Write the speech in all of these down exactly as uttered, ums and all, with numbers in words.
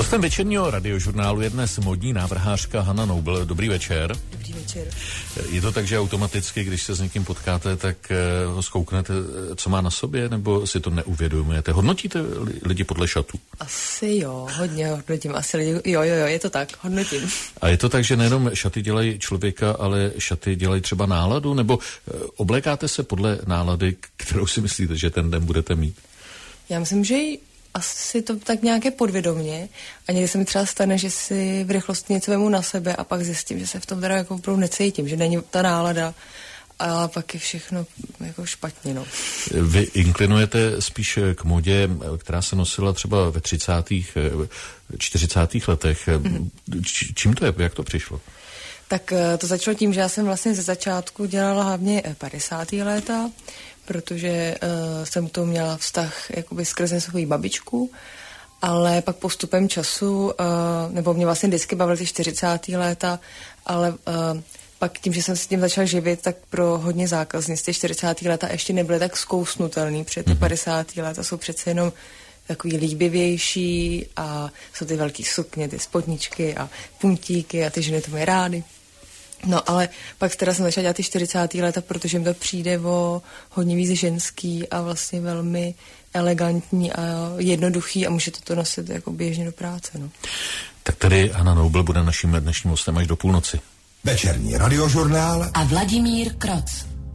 Hostem večerního radiožurnálu je dnes módní návrhářka Hana Noble. Dobrý večer. Dobrý večer. Je to tak, že automaticky, když se s někým potkáte, tak ho zkouknete, co má na sobě, nebo si to neuvědomujete? Hodnotíte lidi podle šatů? Asi jo, hodně hodnotím. Asi lidi, jo, jo, jo, je to tak, hodnotím. A je to tak, že nejenom šaty dělají člověka, ale šaty dělají třeba náladu, nebo oblékáte se podle nálady, kterou si myslíte, že ten den budete mít? Já myslím, že asi to tak nějaké podvědomě a někdy se mi třeba stane, že si v rychlosti něco vemu na sebe a pak zjistím, že se v tom teda jako opravdu necítím, že není ta nálada a pak je všechno jako špatně, no. Vy inklinujete spíš k modě, která se nosila třeba ve třicátých, čtyřicátých letech. Mm-hmm. Čím to je? Jak to přišlo? Tak to začalo tím, že já jsem vlastně ze začátku dělala hlavně padesátá léta, protože uh, jsem k tomu měla vztah jakoby skrze svou babičku, ale pak postupem času, uh, nebo mě vlastně vždycky bavily ty čtyřicátá léta, ale uh, pak tím, že jsem se tím začala živit, tak pro hodně zákaznic ty čtyřicátá léta ještě nebyly tak zkousnutelný, protože ty padesátá léta jsou přece jenom takový líbivější a jsou ty velký sukně, ty spodničky a puntíky a ty ženy to mají rády. No ale pak teda jsem začala dělat ty čtyřicátá léta, protože mi to přijde o hodně víc ženský a vlastně velmi elegantní a jednoduchý a můžete to nosit jako běžně do práce, no. Tak tady Hana Noble bude naším dnešním hostem až do půlnoci. Večerní radiožurnál a Vladimír Kroc.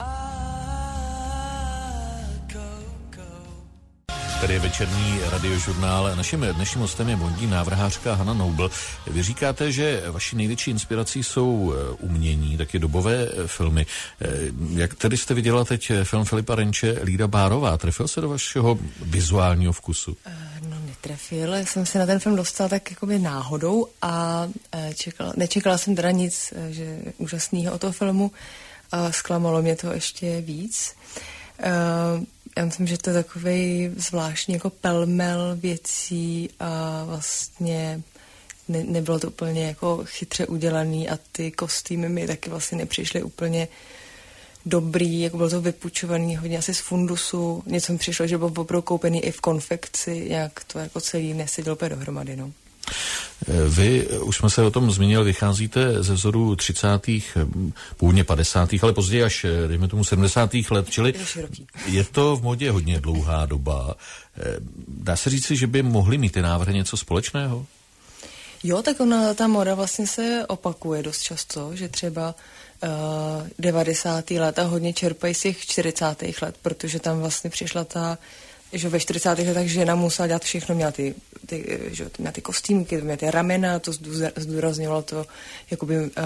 Tady je večerní radiožurnál. Naším dnešním hostem je módní návrhářka Hana Noble. Vy říkáte, že vaší největší inspirací jsou umění, taky dobové filmy. Jak tedy jste viděla teď film Filipa Renče Lída Bárová? Trefil se do vašeho vizuálního vkusu? No netrefil, jsem se na ten film dostala tak jakoby náhodou a čekala, nečekala jsem teda nic že úžasného o toho filmu. Zklamalo mě to ještě víc. Já myslím, že to je takovej zvláštní jako pelmel věcí a vlastně ne, nebylo to úplně jako chytře udělaný a ty kostýmy mi taky vlastně nepřišly úplně dobrý, jako bylo to vypučovaný hodně asi z fundusu, něco mi přišlo, že bylo opravdu koupený i v konfekci, jak to jako celý nesedělo úplně dohromady, no. Vy, už jsme se o tom zmínili, vycházíte ze vzoru třicátých, původně padesátých, ale později až, dejme tomu, sedmdesátých let, čili je to v modě hodně dlouhá doba. Dá se říci, že by mohly mít ty návrhy něco společného? Jo, tak ona, ta moda vlastně se opakuje dost často, že třeba uh, devadesátá léta hodně čerpají z těch čtyřicátých let, protože tam vlastně přišla ta že ve čtyřicátých letech žena musela dělat všechno, měla ty, ty, že, měla ty kostýmky, měla ty ramena, to zdůrazňovalo to, jakoby, uh,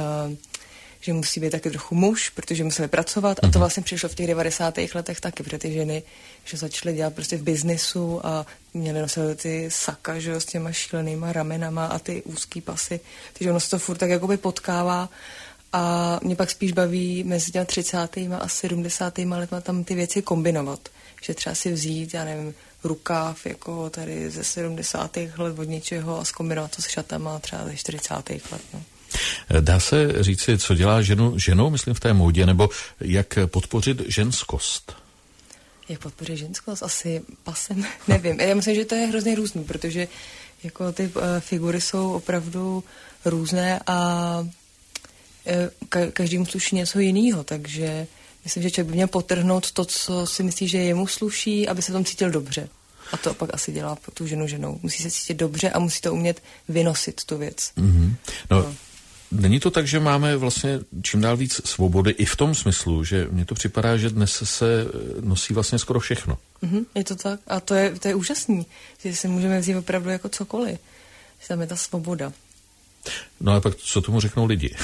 že musí být taky trochu muž, protože museli pracovat a to vlastně přišlo v těch devadesátých letech taky, protože ty ženy, že začaly dělat prostě v biznisu a měly nosit ty saka, že, s těma šílenýma ramenama a ty úzký pasy, takže ono se to furt tak jakoby potkává a mě pak spíš baví mezi těma třicátýma a sedmdesátýma letma tam ty věci kombinovat. Že třeba si vzít, já nevím, rukáv jako tady ze sedmdesátých let od něčeho a zkombinovat to s šatama třeba ze čtyřicátých let. No. Dá se říci, co dělá ženu ženou, myslím, v té módě, nebo jak podpořit ženskost? Jak podpořit ženskost? Asi pasem, nevím. Já myslím, že to je hrozně různý, protože jako ty uh, figury jsou opravdu různé a uh, ka- každému sluší něco jiného, takže myslím, že člověk by měl potrhnout to, co si myslí, že jemu sluší, aby se v tom cítil dobře. A to pak asi dělá tu ženu ženou. Musí se cítit dobře a musí to umět vynosit, tu věc. Mm-hmm. No, no. Není to tak, že máme vlastně čím dál víc svobody i v tom smyslu, že mně to připadá, že dnes se nosí vlastně skoro všechno. Mm-hmm, je to tak. A to je, to je úžasný, že si můžeme vzít opravdu jako cokoliv. Že tam je ta svoboda. No a pak co tomu řeknou lidi?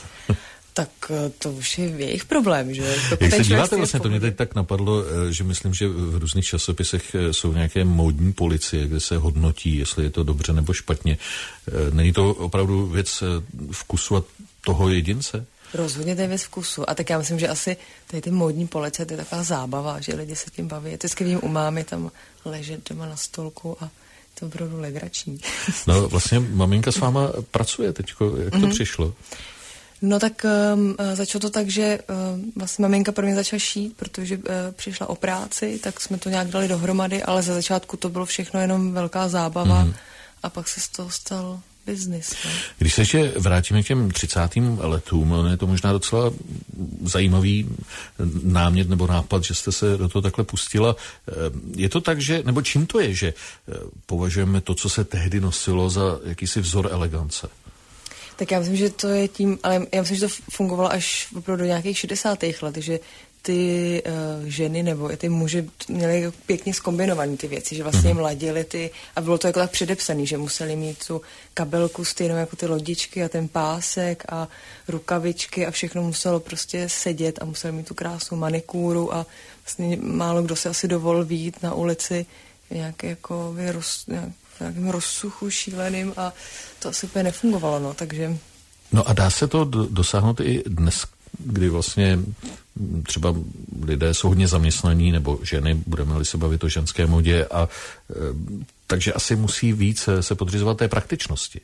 Tak to už je jejich problém, že? Jak se díváte vlastně, to mě teď tak napadlo, že myslím, že v různých časopisech jsou nějaké módní policie, kde se hodnotí, jestli je to dobře nebo špatně. Není to opravdu věc vkusu a toho jedince? Rozhodně to je věc vkusu. A tak já myslím, že asi tady ty módní policie, to je taková zábava, že lidi se tím baví. Vždycky vidím u mámy tam ležet doma na stolku a to opravdu legrační. No vlastně maminka s váma pracuje teďko, jak to mm-hmm. přišlo? No tak um, začalo to tak, že um, vlastně maminka pro mě začala šít, protože uh, přišla o práci, tak jsme to nějak dali dohromady, ale za začátku to bylo všechno jenom velká zábava mm. a pak se z toho stal biznis. Ne? Když se ještě vrátíme k těm třicátým letům, je to možná docela zajímavý námět nebo nápad, že jste se do toho takhle pustila. Je to tak, že, nebo čím to je, že považujeme to, co se tehdy nosilo, za jakýsi vzor elegance? Tak já myslím, že to je tím, ale já myslím, že to fungovalo až opravdu do nějakých šedesátých let, že ty uh, ženy nebo i ty muži měli pěkně zkombinovaný ty věci, že vlastně jim ladili ty, a bylo to jako tak předepsaný, že museli mít tu kabelku stejnou jako ty lodičky a ten pásek a rukavičky a všechno muselo prostě sedět a museli mít tu krásnou manikúru a vlastně málo kdo se asi dovolil vyjít na ulici nějaké jako roz, nějak, v nějakém rozsuchu šíleným a to asi úplně nefungovalo, no, takže... No a dá se to do, dosáhnout i dnes, kdy vlastně třeba lidé jsou hodně zaměstnaní, nebo ženy, budeme-li se bavit o ženské modě, a e, takže asi musí víc se podřizovat té praktičnosti.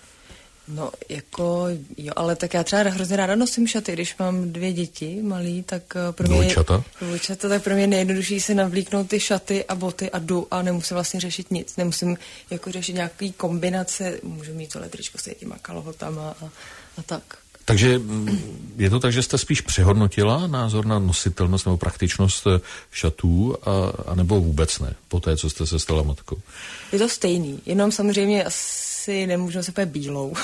No, jako, jo, ale tak já třeba hrozně ráda nosím šaty, když mám dvě děti malý, tak pro mě... Dvojčata? Dvojčata, tak pro mě nejjednodušší se navlíknout ty šaty a boty a jdu a nemusím vlastně řešit nic. Nemusím jako řešit nějaký kombinace, můžu mít tohle tričko s těma kalhotama a, a tak. Takže je to tak, že jste spíš přehodnotila názor na nositelnost nebo praktičnost šatů, a, a nebo vůbec ne, po té, co jste se stala matkou? Je to stejný, jenom samozřejmě asi nemůžu nosit úplně bílou,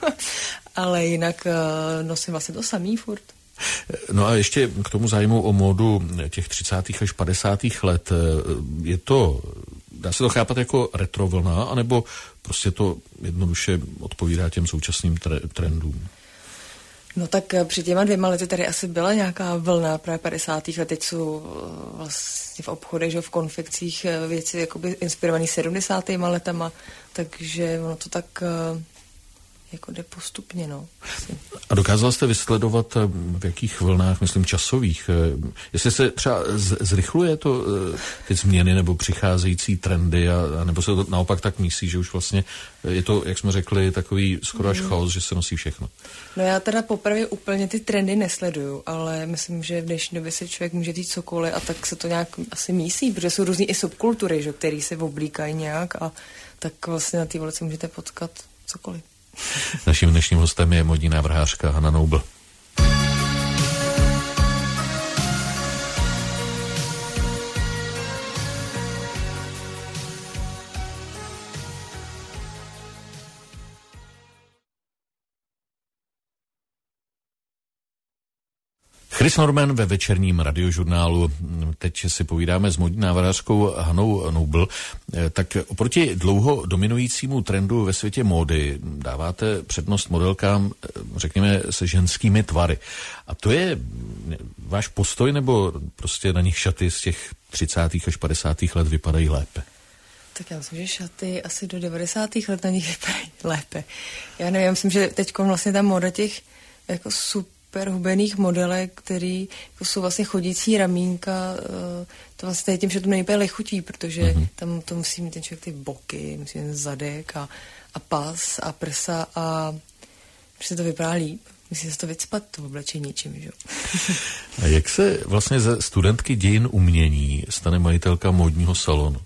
ale jinak uh, nosím vlastně to samý furt. No a ještě k tomu zájmu o módu těch třicátých až padesátých let, je to, dá se to chápat jako retrovlna, anebo prostě to jednoduše odpovídá těm současným tre- trendům? No tak před těma dvěma lety tady asi byla nějaká vlna právě padesátých let, teď jsou vlastně v obchodech, že v konfekcích věci jakoby inspirovaný sedmdesátýma letama, takže ono to tak jako jde postupně, no. A dokázala jste vysledovat, v jakých vlnách, myslím, časových, jestli se třeba zrychluje to, ty změny nebo přicházející trendy, a, a nebo se to naopak tak myslí, že už vlastně je to, jak jsme řekli, takový skoro až chaos, že se nosí všechno? No já teda popravě úplně ty trendy nesleduju, ale myslím, že v dnešní době se člověk může říct cokoliv a tak se to nějak asi mísí, protože jsou různý i subkultury, že, který se oblíkají nějak a tak vlastně na té ulici můžete potkat cokoliv. Naším dnešním hostem je modní návrhářka Hana Noubl. Chris Norman ve večerním radiožurnálu. Teď si povídáme s modní návrhářkou Hanou Noubl. Tak oproti dlouho dominujícímu trendu ve světě módy dáváte přednost modelkám, řekněme, se ženskými tvary. A to je váš postoj, nebo prostě na nich šaty z těch třicátých až padesátých let vypadají lépe? Tak já myslím, že šaty asi do devadesátých let na nich vypadají lépe. Já nevím, já myslím, že teď vlastně ta móda těch jako super super hubených modelek, který jako jsou vlastně chodící ramínka, to vlastně tím, že to není úplně lichutí, protože mm-hmm. tam to musí mít ten člověk ty boky, musí mít zadek a, a pas a prsa a prostě to vypadá líp. Musí se to vycpat, to oblečení čím, že? A jak se vlastně ze studentky dějin umění stane majitelka módního salonu?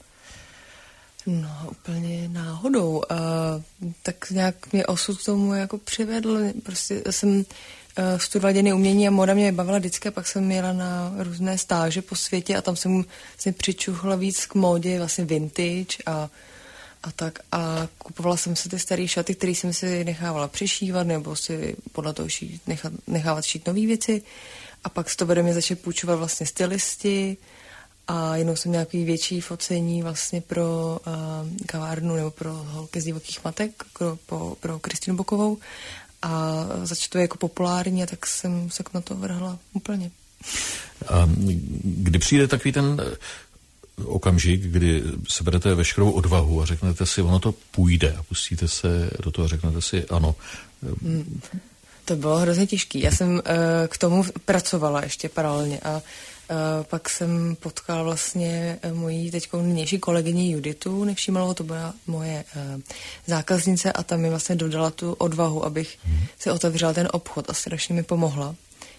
No, úplně náhodou. Uh, tak nějak mě osud k tomu jako přivedl. Prostě jsem Uh, studovala dějiny umění a móda mě bavila vždycky, a pak jsem jela na různé stáže po světě a tam jsem vlastně přičuchla víc k módě, vlastně vintage a, a tak a kupovala jsem si ty staré šaty, které jsem si nechávala přešívat nebo si podle toho šít, nechat, nechávat šít nové věci a pak z toho vede mě začali půjčovat vlastně stylisti a jednou jsem měla nějaký větší focení vlastně pro uh, kavárnu nebo pro holky z divokých matek, pro, pro, pro Kristýnu Bokovou. A začalo to jako populární a tak jsem se na to vrhla úplně. A kdy přijde takový ten okamžik, kdy seberete veškerou odvahu a řeknete si, ono to půjde a pustíte se do toho a řeknete si ano. Hmm. To bylo hrozně těžké. Já jsem uh, k tomu pracovala ještě paralelně a uh, pak jsem potkala vlastně moji teďko nynější kolegyni Juditu Nevšímalovou, to byla moje uh, zákaznice a ta mi vlastně dodala tu odvahu, abych hmm. si otevřela ten obchod a strašně mi pomohla.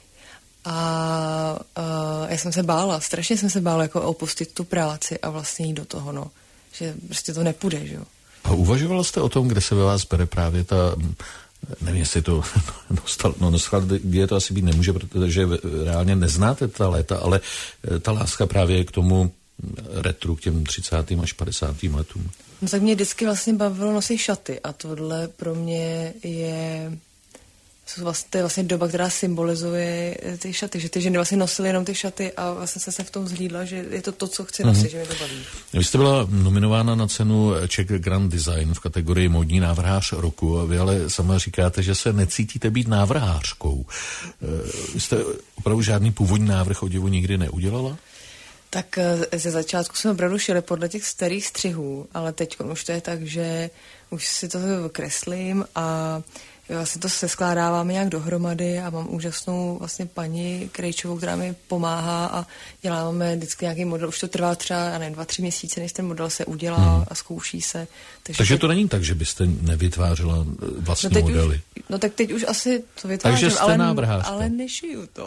A uh, já jsem se bála, strašně jsem se bála jako opustit tu práci a vlastně jít do toho, no. Že prostě to nepůjde, že jo. A uvažovala jste o tom, kde se ve vás bere právě ta, nevím, jestli to nostal, no, nostalgie to asi být nemůže, protože reálně neznáte ta léta, ale ta láska právě k tomu retru, k těm třicátým až padesátým letům. No tak mě vždycky vlastně bavilo nosit šaty a tohle pro mě je... Vlastně, to je vlastně doba, která symbolizuje ty šaty, že ty ženy vlastně nosily jenom ty šaty a vlastně jsem se v tom zhlídla, že je to to, co chci nosit, mm-hmm. že mi to baví. Vy jste byla nominována na cenu Czech Grand Design v kategorii módní návrhář roku a vy ale sama říkáte, že se necítíte být návrhářkou. Vy jste opravdu žádný původní návrh oděvu nikdy neudělala? Tak ze začátku jsme opravdu šili podle těch starých střihů, ale teď už to je tak, že už si to kreslím a vlastně to se skládáváme nějak dohromady a mám úžasnou vlastně paní Krejčovou, která mi pomáhá a děláme vždycky nějaký model. Už to trvá třeba, já nevím, dva, tři měsíce, než ten model se udělá hmm. a zkouší se. Takže, Takže to není tak, že byste nevytvářela vlastní no modely? Už, no tak teď už asi to vytvářím, Takže jste ale, návrhářka. ale nešiju to.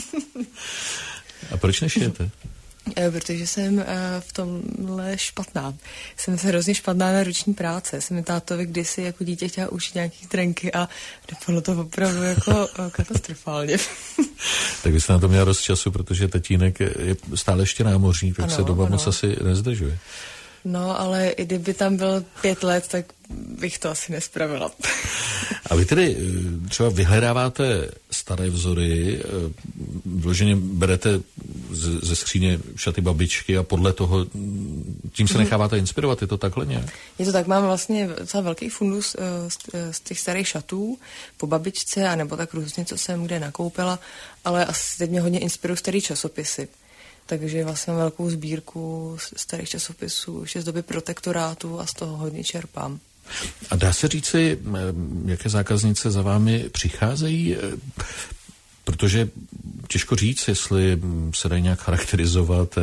A proč nešijete? Protože jsem uh, v tomhle špatná. Jsem se hrozně špatná na ruční práce. Jsem tátovi kdysi jako dítě chtěla učit nějaký trenky a dopadlo to opravdu jako katastrofálně. Tak byste na to měla dost času, protože tatínek je stále ještě námořník, tak ano, se doma moc asi nezdržuje. No, ale i kdyby tam byl pět let, tak bych to asi nespravila. A vy tedy třeba vyhledáváte staré vzory, vloženě berete ze skříně šaty babičky a podle toho, tím se necháváte inspirovat, je to takhle nějak? Je to tak, mám vlastně docela velký fundus z, z těch starých šatů po babičce, anebo tak různě, co jsem kde nakoupila, ale asi teď mě hodně inspirují starý časopisy. Takže vlastně mám velkou sbírku starých časopisů, ještě z doby protektorátu a z toho hodně čerpám. A dá se říci, jaké zákaznice za vámi přicházejí? Protože těžko říct, jestli se dají nějak charakterizovat,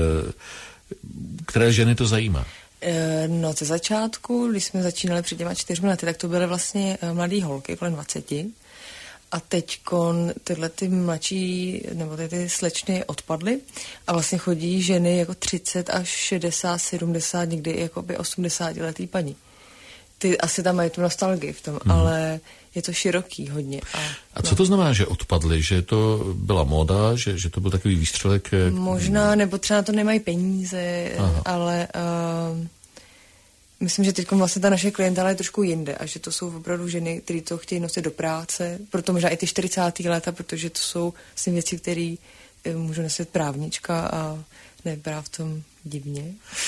které ženy to zajímá. No, ze začátku, když jsme začínali před těma čtyřmi lety, tak to byly vlastně mladé holky kolem dvaceti. A teďkon tyhle ty mladší, nebo ty, ty slečny odpadly a vlastně chodí ženy jako třicet až šedesát, sedmdesát, někdy jako by osmdesátiletý paní. Ty asi tam mají tu nostalgii v tom, hmm. ale je to široký hodně. A, a co no. to znamená, že odpadly? Že to byla móda, že, že to byl takový výstřelek? Možná, nebo třeba na to nemají peníze, Aha. ale... Uh, myslím, že teď vlastně ta naše klientela je trošku jinde a že to jsou opravdu ženy, které to chtějí nosit do práce, proto možná i ty čtyřicátá léta, protože to jsou vlastně věci, které můžu nosit právnička a nevypadá v tom divně.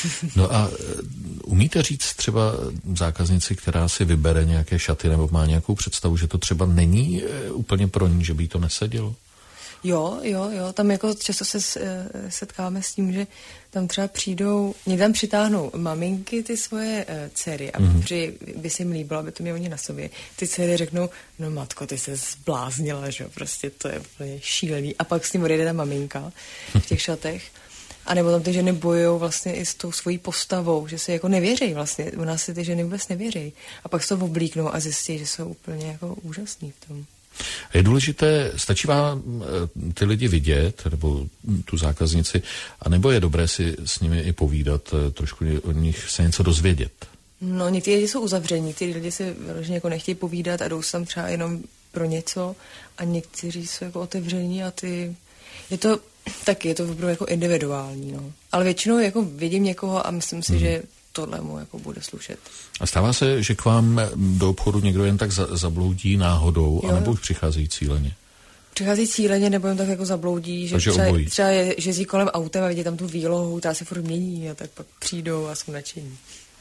No a umíte říct třeba zákaznici, která si vybere nějaké šaty nebo má nějakou představu, že to třeba není úplně pro ní, že by jí to nesedělo? Jo, jo, jo, tam jako často se setkáme s tím, že tam třeba přijdou, někdy tam přitáhnou maminky ty svoje uh, dcery a mm-hmm. při, by se jim líbilo, aby to měli oni na sobě. Ty dcery řeknou, no matko, ty se zbláznila, že jo, prostě to je úplně šílený. A pak s ním odjede ta maminka v těch šatech. A nebo tam ty ženy bojují vlastně i s tou svojí postavou, že se jako nevěří vlastně. U nás si ty ženy vůbec nevěří. A pak se to oblíknou a zjistí, že jsou úplně jako úžasný v tom. Je důležité, stačí vám ty lidi vidět, nebo tu zákaznici, anebo je dobré si s nimi i povídat, trošku o nich se něco dozvědět? No, někteří lidi jsou uzavření, ty lidi si vyloženě jako nechtějí povídat a jdou se tam třeba jenom pro něco a někteří jsou jako otevření a ty... Je to taky, je to opravdu jako individuální, no. Ale většinou jako vidím někoho a myslím si, hmm. že tohle mu jako bude slušet. A stává se, že k vám do obchodu někdo jen tak za, zabloudí náhodou, jo, anebo už přicházejí cíleně? Přicházejí cíleně, nebo jen tak jako zabloudí, že třeba, třeba je, že jezdí kolem autem a vidí tam tu výlohu, ta se furt mění a tak pak přijdou a jsou nadšení.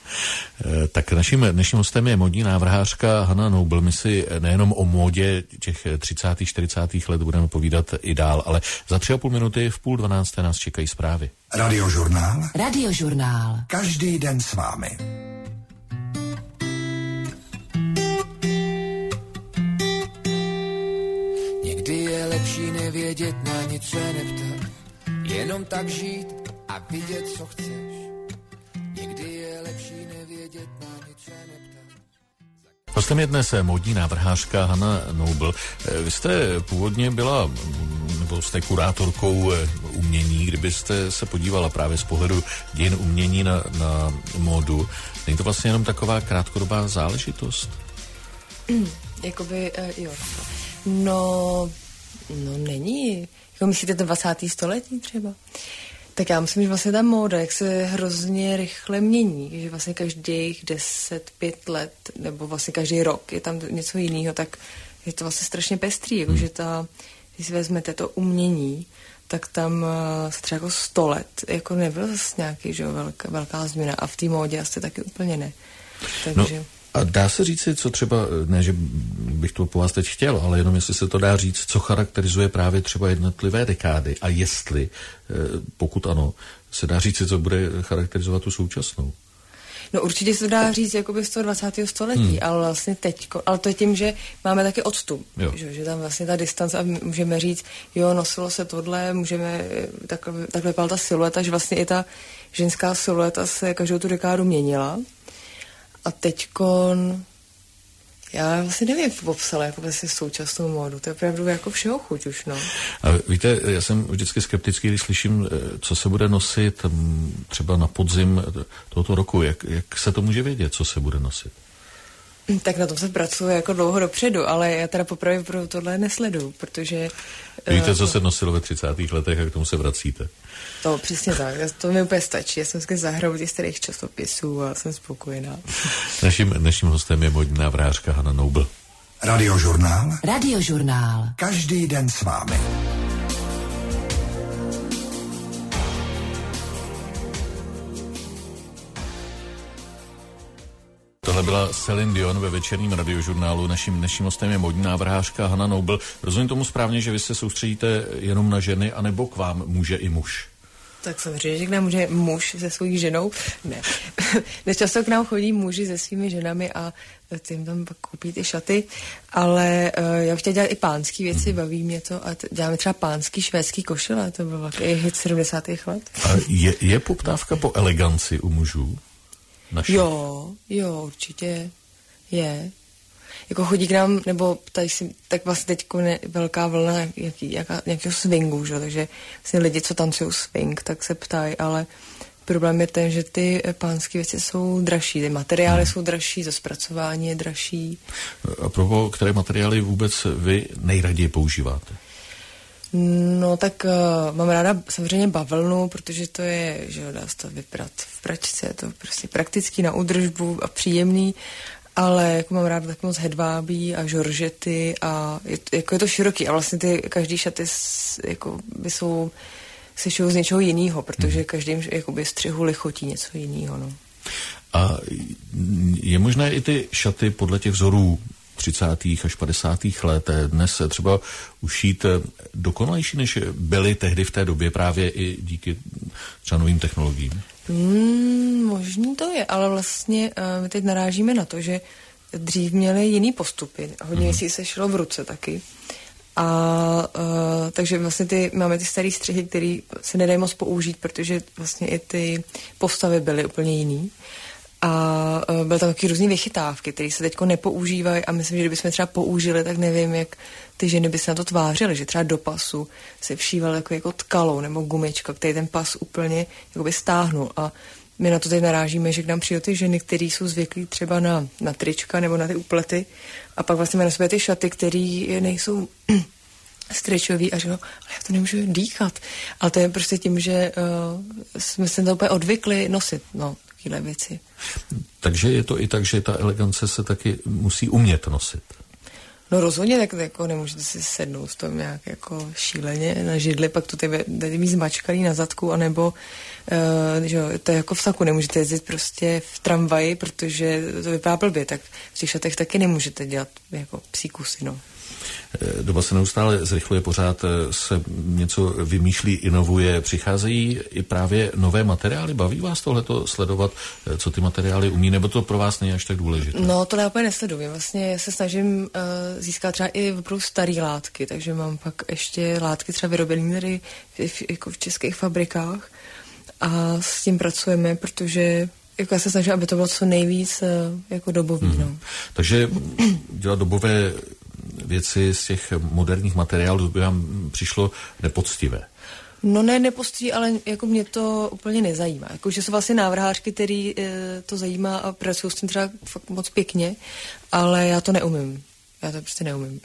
Tak naším dnešním hostem je módní návrhářka Hana Noble. My si nejenom o módě těch třicátých, čtyřicátých let budeme povídat i dál, ale za tři a půl minuty v půl dvanácté nás čekají zprávy. Radiožurnál. Radiožurnál. Každý den s vámi. Někdy je lepší nevědět, na nic se neptat, jenom tak žít a vidět, co chceš. Někdy je lepší nevědět, na nic se neptat. Hostem je dnes módní návrhářka Hana Noble. Vy jste původně byla, nebo nebo jste kurátorkou umění, kdybyste se podívala právě z pohledu dějin umění na, na módu, není to vlastně jenom taková krátkodobá záležitost? Mm, jakoby, uh, jo. No, no není. Jako myslíte to dvacátého století třeba? Tak já myslím, že vlastně ta móda, jak se hrozně rychle mění, že vlastně každých deset, pět let, nebo vlastně každý rok je tam něco jiného, tak je to vlastně strašně pestrý, jako, hmm. že ta, když si vezmete to umění, tak tam uh, třeba jako sto let, jako nebyl zase nějaký, že velká, velká změna a v té módě asi taky úplně ne. Takže... No. A dá se říct, co třeba, ne, že bych to po vás teď chtěl, ale jenom jestli se to dá říct, co charakterizuje právě třeba jednotlivé dekády a jestli, pokud ano, se dá říct, co bude charakterizovat tu současnou. No určitě se dá říct jakoby z toho dvacátého století, hmm. ale vlastně teďko, ale to je tím, že máme taky odstup, že, že tam vlastně ta distance a můžeme říct, jo, nosilo se tohle, můžeme, takhle, takhle vypadala ta silueta, že vlastně i ta ženská silueta se každou tu dekádu měnila. A teďkon, já vlastně nevím, jak popsala jako vlastně současnou módu, to je opravdu jako všeho chuť už, no. A víte, já jsem vždycky skeptický, když slyším, co se bude nosit třeba na podzim tohoto roku, jak, jak se to může vědět, co se bude nosit? Tak na tom se pracuje jako dlouho dopředu, ale já teda popravě pro tohle nesleduju, protože... Víte, uh, co se nosilo ve třicátých letech a k tomu se vracíte? To přesně tak, to mi úplně stačí. Já jsem vždycky zahrou těch starých časopisů a jsem spokojená. Naším dnešním hostem je módní návrhářka Hana Noble. Radiožurnál. Radiožurnál. Každý den s vámi. Tohle byla Celine Dion ve večerním radiožurnálu. Naším dnešním hostem je módní návrhářka Hana Noble. Rozumím tomu správně, že vy se soustředíte jenom na ženy, anebo k vám může i muž? Tak samozřejmě, že k nám může muž se svojí ženou. Ne. Dnes často k nám chodí muži se svými ženami a ty jim tam pak koupí ty šaty, ale uh, já bych chtěla dělat i pánský věci, hmm. baví mě to a t- děláme třeba pánský švédský košile, to byl takový hit sedmdesátých let. A je, je poptávka po eleganci u mužů? Naši? Jo, jo, určitě je. Jako chodí k nám, nebo tady si, tak vlastně teď je velká vlna jaký, jaká, nějakého swingu, že? Takže vlastně lidi, co tancují swing, tak se ptají, ale problém je ten, že ty pánské věci jsou dražší, ty materiály hmm. jsou dražší, to zpracování je dražší. A pro které materiály vůbec vy nejraději používáte? No tak uh, mám ráda samozřejmě bavlnu, protože to je, že dá se to vyprat v pračce, je to prostě praktický na údržbu a příjemný, ale jako mám ráda tak moc hedvábí a žoržety a je, jako je to široký a vlastně ty každý šaty s, jako by jsou se šou z něčeho jiného, protože hmm. každým jakoby střihu lichotí něco jiného, no. A je možné i ty šaty podle těch vzorů třicátých až padesátých let dnes třeba ušít dokonalejší, než byly tehdy v té době právě i díky třeba novým technologiím? Hmm, možný to je, ale vlastně uh, my teď narážíme na to, že dřív měli jiný postupy. Hodně věcí mm-hmm. se šlo v ruce taky. A uh, takže vlastně ty, máme ty staré střihy, které se nedají moc použít, protože vlastně i ty postavy byly úplně jiný. A uh, byly tam taky různý vychytávky, které se teďko nepoužívají a myslím, že kdybychom třeba použili, tak nevím, jak ty ženy by se na to tvářily, že třeba do pasu se všíval jako, jako tkalou nebo gumička, který ten pas úplně jakoby stáhnul a my na to teď narážíme, že k nám přijdou ty ženy, které jsou zvyklí třeba na, na trička nebo na ty úplety a pak vlastně máme na sobě ty šaty, které nejsou stretchový a že no, ale já to nemůžu dýchat. Ale to je prostě tím, že uh, jsme se to úplně odvykli nosit, no, takové věci. Takže je to i tak, že ta elegance se taky musí umět nosit. No rozhodně, tak jako nemůžete si sednout v tom nějak jako šíleně na židli, pak tu tady mít zmačkaný na zadku, anebo uh, že to je jako v saku, nemůžete jezdit prostě v tramvaji, protože to vypadá blbě, tak v těch šatech taky nemůžete dělat jako psí kusy, no. Doba se neustále zrychluje, pořád se něco vymýšlí, inovuje, přicházejí i právě nové materiály. Baví vás tohleto sledovat, co ty materiály umí, nebo to pro vás není až tak důležité? No, to já úplně nesleduji. Vlastně se snažím uh, získat třeba i opravdu staré látky, takže mám pak ještě látky třeba vyrobené tady v, jako v českých fabrikách a s tím pracujeme, protože jako já se snažím, aby to bylo co nejvíc uh, jako dobový. Hmm. No. Takže dělat dobové věci z těch moderních materiálů by vám přišlo nepoctivé? No ne, nepostí, ale jako mě to úplně nezajímá. Jako, že jsou vlastně návrhářky, který e, to zajímá a pracují s tím třeba fakt moc pěkně, ale já to neumím. Já to prostě neumím.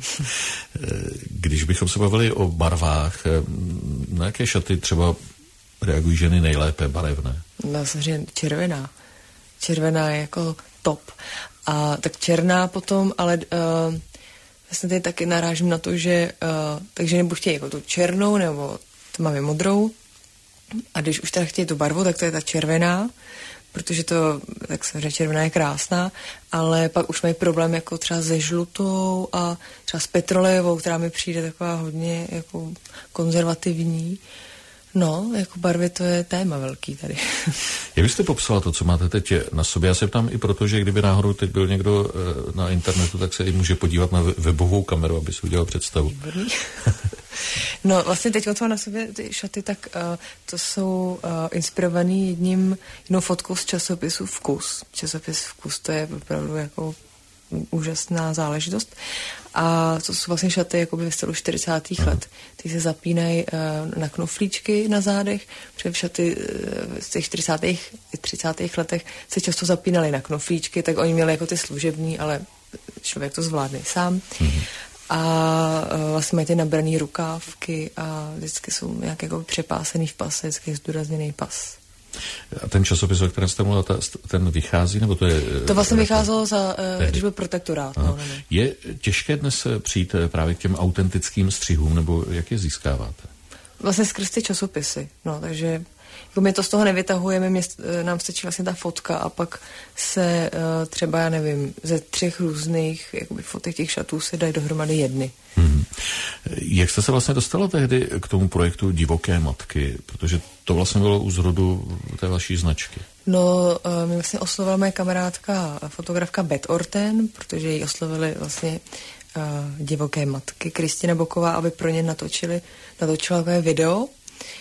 Když bychom se bavili o barvách, na jaké šaty třeba reagují ženy nejlépe barevné? No samozřejmě červená. Červená je jako top. A tak černá potom, ale uh, vlastně tady taky narážím na to, že uh, takže nebo chtějí jako tu černou nebo tmavě modrou a když už teda chtějí tu barvu, tak to je ta červená, protože to, tak samozřejmě červená je krásná, ale pak už mají problém jako třeba se žlutou a třeba s petrolejovou, která mi přijde taková hodně jako konzervativní. No, jako barvy to je téma velký tady. Jak byste popsala to, co máte teď na sobě? Já se ptám i proto, že kdyby náhodou teď byl někdo na internetu, tak se i může podívat na webovou kameru, aby si udělal představu. No vlastně teď, co mám na sobě ty šaty, tak uh, to jsou uh, inspirovaný jedním, jednou fotkou z časopisu Vkus. Časopis Vkus, to je opravdu jako úžasná záležitost. A to jsou vlastně šaty jakoby ve stylu čtyřicátých let. Ty se zapínají uh, na knoflíčky na zádech, protože šaty uh, z těch čtyřicátých třicátých letech se často zapínaly na knoflíčky, tak oni měli jako ty služební, ale člověk to zvládne sám. Mm-hmm. A uh, vlastně mají ty nabraný rukávky a vždycky jsou nějak jako přepásený v pase, vždycky je zdůrazněný pas. A ten časopis, o kterém jste mluvila, ten vychází, nebo to je... To vlastně vycházelo za, uh, když byl Protektorát. No, no, no. Je těžké dnes přijít právě k těm autentickým střihům, nebo jak je získáváte? Vlastně skrz ty časopisy, no, takže jako my to z toho nevytahujeme, mě, nám stačí vlastně ta fotka a pak se uh, třeba, já nevím, ze třech různých jakoby, fotek těch šatů se dají dohromady jedny. Hmm. Jak jste se vlastně dostala tehdy k tomu projektu Divoké matky? Protože to vlastně bylo u zrodu té vaší značky. No, uh, mě vlastně oslovila moje kamarádka, fotografka Beth Orten, protože ji oslovili vlastně uh, Divoké matky, Kristina Boková, aby pro ně natočili, natočila takové video.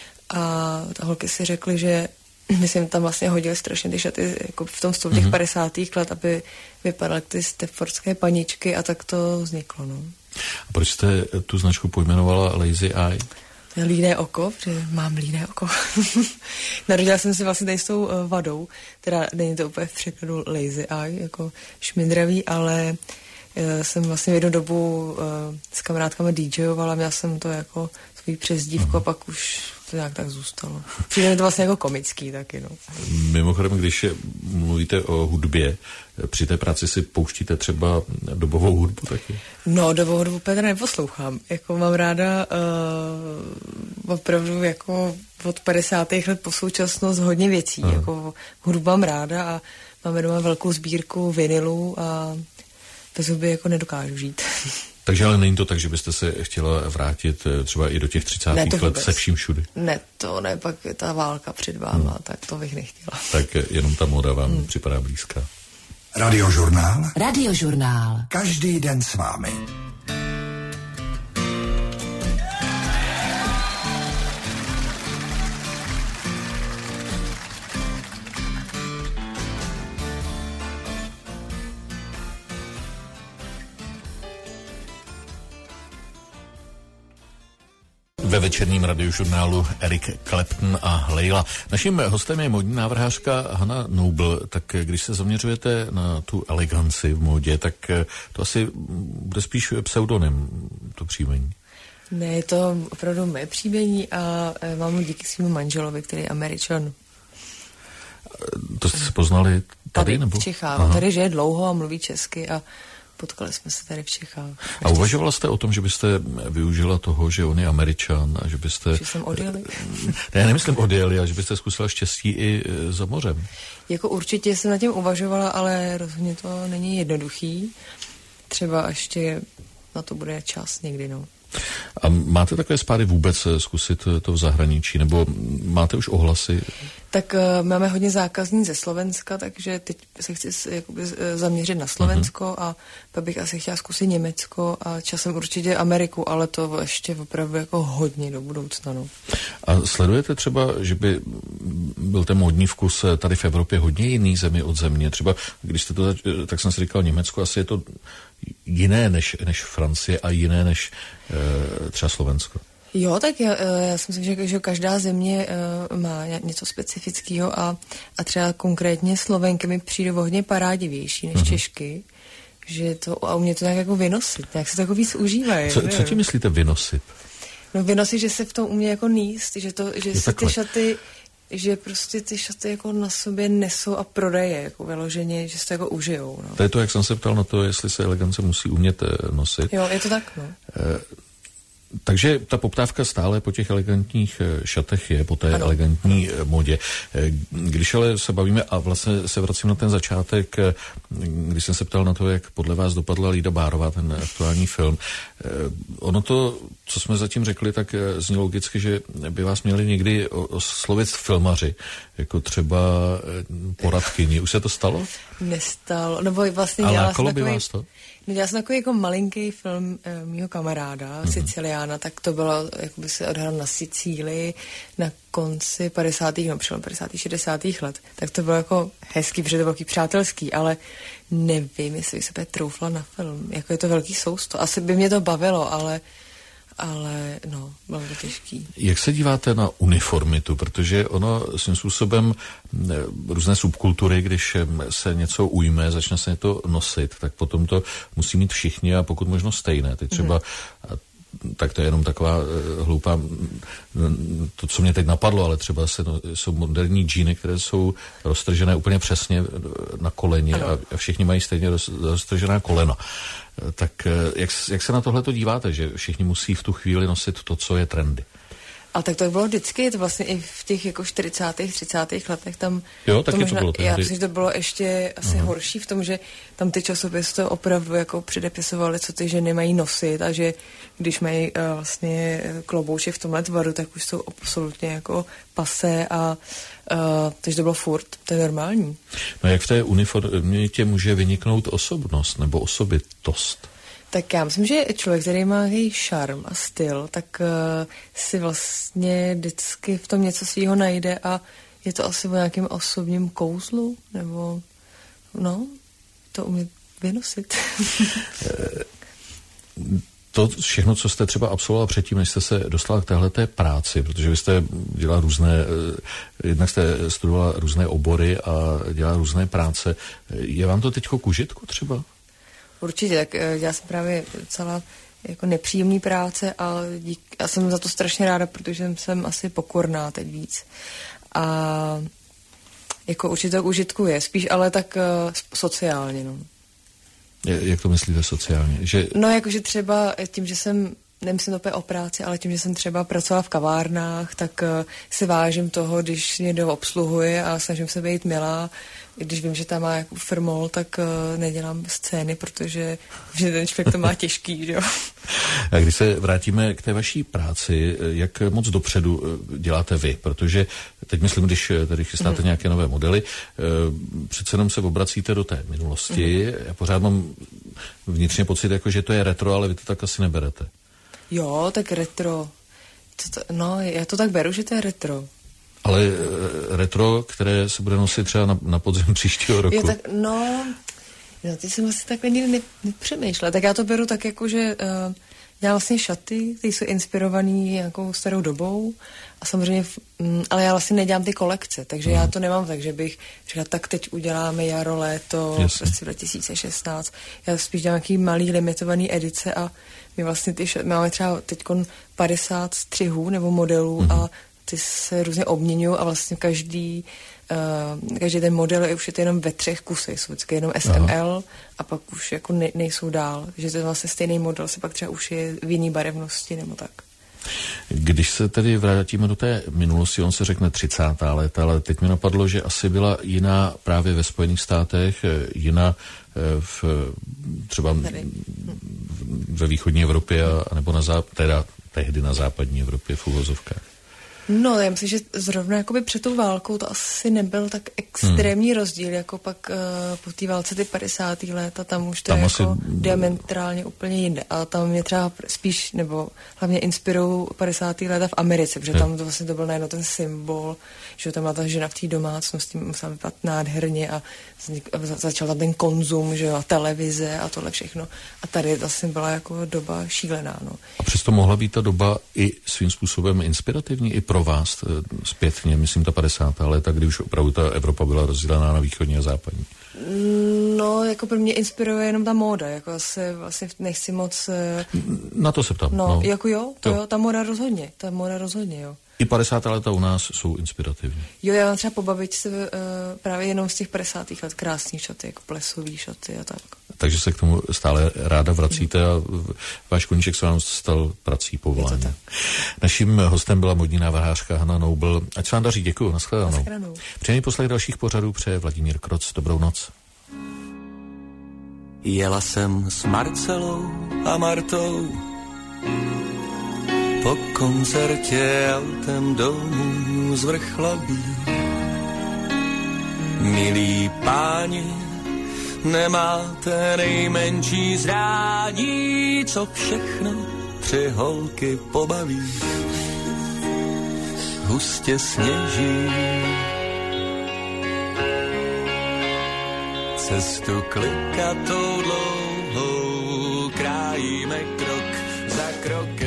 A ta holky si řekly, že myslím, tam vlastně hodili strašně ty šaty jako v tom stylu těch mm-hmm. padesátých let, aby vypadaly ty stefordské paničky a tak to vzniklo. No. A proč jste tu značku pojmenovala Lazy Eye? Líné oko, protože mám líné oko. Narodila jsem si vlastně tady s tou uh, vadou, teda není to úplně v překladu Lazy Eye, jako šmindravý, ale uh, jsem vlastně v jednu dobu uh, s kamarádkami DJovala, měla jsem to jako svůj přezdívku uh-huh. a pak už to nějak tak zůstalo. Přijde mi to vlastně jako komický taky, no. Mimochodem, když mluvíte o hudbě, při té práci si pouštíte třeba dobovou hudbu taky? No, dobovou hudbu Petra neposlouchám. Jako mám ráda uh, opravdu jako od padesátých let po současnost hodně věcí. Aha. Jako hudbu mám ráda a máme doma velkou sbírku vinylů a bez hudby jako nedokážu žít. Takže ale není to tak, že byste se chtěla vrátit třeba i do těch třicátých let se vším všudy? Ne, to ne, pak je ta válka před váma, hmm. tak to bych nechtěla. Tak jenom ta moda vám hmm. připadá blízká. Radiožurnál. Radiožurnál. Každý den s vámi. Ve večerním radiožurnálu Eric Clapton a Leila. Naším hostem je módní návrhářka Hana Noble. Tak když se zaměřujete na tu eleganci v módě, tak to asi bude spíš pseudonym, to příjmení. Ne, je to opravdu mé příjmení a mám díky svému manželovi, který je Američan. To jste se poznali tady? Tady nebo? v Čechách. Tady žije dlouho a mluví česky a potkali jsme se tady v Čechách. A uvažovala jste o tom, že byste využila toho, že on je Američan a že byste... Že jsem odjeli? Ne, nemyslím odjeli, ale že byste zkusila štěstí i za mořem. Jako určitě jsem na tím uvažovala, ale rozhodně to není jednoduchý. Třeba ještě na to bude čas někdy, no. A máte takové spády vůbec zkusit to v zahraničí, nebo máte už ohlasy? Tak uh, máme hodně zákazník ze Slovenska, takže teď se chci jakoby, zaměřit na Slovensko uh-huh. a pak bych asi chtěla zkusit Německo a časem určitě Ameriku, ale to ještě opravdu jako hodně do budoucna. No. A sledujete třeba, že by byl ten módní vkus tady v Evropě hodně jiný zemi od země? Třeba, když jste to, tak jsem si říkal Německo, asi je to jiné než, než Francie a jiné než e, třeba Slovensko. Jo, tak já, já si myslím, že, že každá země uh, má něco specifického a, a třeba konkrétně Slovenky mi přijde hodně parádivější než uh-huh. Češky, že to, a u mě to tak jako vynosit, nějak se to jako víc užívají. Co, co ti myslíte vynosit? No vynosit, že se v tom umě jako níst, že, to, že si ty šaty, že prostě ty šaty jako na sobě nesou a prodaje jako vyloženě, že se to jako užijou. No. To je to, jak jsem se ptal na to, jestli se elegance musí umět nosit. Jo, je to tak, no. E- Takže ta poptávka stále po těch elegantních šatech je, po té ano. elegantní modě. Když ale se bavíme, a vlastně se vracím na ten začátek, když jsem se ptal na to, jak podle vás dopadla Lída Bárová, ten aktuální film. Ono to, co jsme zatím řekli, tak zní logicky, že by vás měli někdy oslovit filmaři, jako třeba poradkyni. Už se to stalo? Nestalo. Nebo vlastně ale dělala lákalo by takový... vás to? No, dělala jsem takový jako malinký film e, mýho kamaráda, mm-hmm. Siciliána, tak to bylo, jakoby se odhrál na Sicílii na konci padesátých, no přelom padesátých, šedesátých let. Tak to bylo jako hezký, protože to velký přátelský, ale nevím, jestli bych se troufla na film. Jako je to velký sousto. Asi by mě to bavilo, ale ale no, bylo to těžký. Jak se díváte na uniformitu? Protože ono svým způsobem různé subkultury, když se něco ujme, začne se to nosit, tak potom to musí mít všichni a pokud možno stejné. Teď třeba mm. tak to je jenom taková uh, hloupá, to, co mě teď napadlo, ale třeba se, no, jsou moderní džíny, které jsou roztržené úplně přesně na koleni a, a všichni mají stejně roz, roztržená kolena. Tak jak, jak se na tohle to díváte, že všichni musí v tu chvíli nosit to, co je trendy? A tak to bylo vždycky, to vlastně i v těch jako čtyřicátých, třicátých letech tam... Jo, taky to, možná, to bylo. Já myslím, že to bylo ještě asi uh-huh. horší v tom, že tam ty časopisy to opravdu jako předepisovaly, co ty ženy mají nosit a že když mají uh, vlastně klobouček v tomhle tvaru, tak už jsou absolutně jako pasé a uh, takže to bylo furt, to je normální. No jak v té uniformitě může vyniknout osobnost nebo osobitost? Tak já myslím, že člověk, který má její šarm a styl, tak uh, si vlastně vždycky v tom něco svýho najde a je to asi o nějakém osobním kouzlu, nebo no, to umí vynosit. To všechno, co jste třeba absolvovala předtím, než jste se dostala k téhleté práci, protože vy jste dělala různé, jednak jste studovala různé obory a dělala různé práce. Je vám to teďko k užitku třeba? Určitě, tak já jsem právě celá jako nepříjemný práce a dík, já jsem za to strašně ráda, protože jsem asi pokorná teď víc. A jako určitě k užitku je, spíš ale tak uh, sociálně, no. Jak to myslíte sociálně? Že... No jakože třeba tím, že jsem, nemyslím to o práci, ale tím, že jsem třeba pracovala v kavárnách, tak uh, si vážím toho, když někdo obsluhuje a snažím se být milá. Když vím, že tam má jako firmol, tak uh, nedělám scény, protože že ten člověk to má těžký, že jo. A když se vrátíme k té vaší práci, jak moc dopředu děláte vy? Protože teď myslím, když tady chystáte mm. nějaké nové modely, uh, přece jenom se obracíte do té minulosti. Mm. Já pořád mám vnitřně pocit, jako, že to je retro, ale vy to tak asi neberete. Jo, tak retro. To, no, já to tak beru, že to je retro. Ale retro, které se bude nosit třeba na, na podzim příštího roku. Jo, tak, no, no, ty jsem asi takhle nikdy ne, nepřemýšlela. Tak já to beru tak jako, že uh, dělám vlastně šaty, ty jsou inspirovaný nějakou starou dobou a samozřejmě, um, ale já vlastně nedělám ty kolekce, takže hmm. já to nemám tak, že bych říkala, tak teď uděláme jaro, léto, prostě dva tisíce šestnáct. Já spíš dělám nějaký malý limitovaný edice a my vlastně ty šaty, máme třeba teďkon padesát střihů nebo modelů hmm. a ty se různě obměňují a vlastně každý, uh, každý ten model je už je to jenom ve třech kusech, jsou vždycky jenom S M L Aha. a pak už jako ne, nejsou dál, že to je vlastně stejný model, se pak třeba už je v jiný barevnosti nebo tak. Když se tedy vrátíme do té minulosti, on se řekne třicátá léta, ale teď mi napadlo, že asi byla jiná právě ve Spojených státech, jiná v, třeba ve východní Evropě, a, nebo na záp- teda tehdy na západní Evropě v uvozovkách. No, já myslím, že zrovna jakoby před tou válkou to asi nebyl tak extrémní hmm. rozdíl, jako pak uh, po té válce ty padesátá let a tam už to tam je asi... jako diametrálně úplně jinde. A tam mě třeba spíš, nebo hlavně inspirují padesátá léta v Americe, protože je. tam to vlastně to byl najednou ten symbol, že tam byla ta žena v té domácnosti, musela vypadat nádherně a začal tam ten konzum, že jo, a televize a tohle všechno. A tady vlastně byla jako doba šílená, no. A přesto mohla být ta doba i svým způsobem inspirativní i pro vás zpětně, myslím ta padesátá léta, kdy už opravdu ta Evropa byla rozdělená na východní a západní. No, jako pro mě inspiruje jenom ta móda, jako asi vlastně nechci moc... Na to se ptám. No, no. jako jo, to jo. jo, ta móda rozhodně, ta móda rozhodně, jo. I padesátá léta u nás jsou inspirativní. Jo, já mám třeba pobavit se uh, právě jenom z těch padesátých let krásný šaty, jako plesový šaty a tak. Takže se k tomu stále ráda vracíte a váš koníček se vám stal prací povolání. Naším hostem byla modní návrhářka Hana Noble. Ať se vám daří, děkuju, nashledanou. Příjemný poslech dalších pořadů přeje Vladimír Kroc. Dobrou noc. Jela jsem s Marcelou a Martou po koncertě autem domů z Vrchlabí. Milí páni, nemáte nejmenší zrádí, co všechno tři holky pobaví. Hustě sněží, cestu klikatou dlouhou krájíme krok za krokem.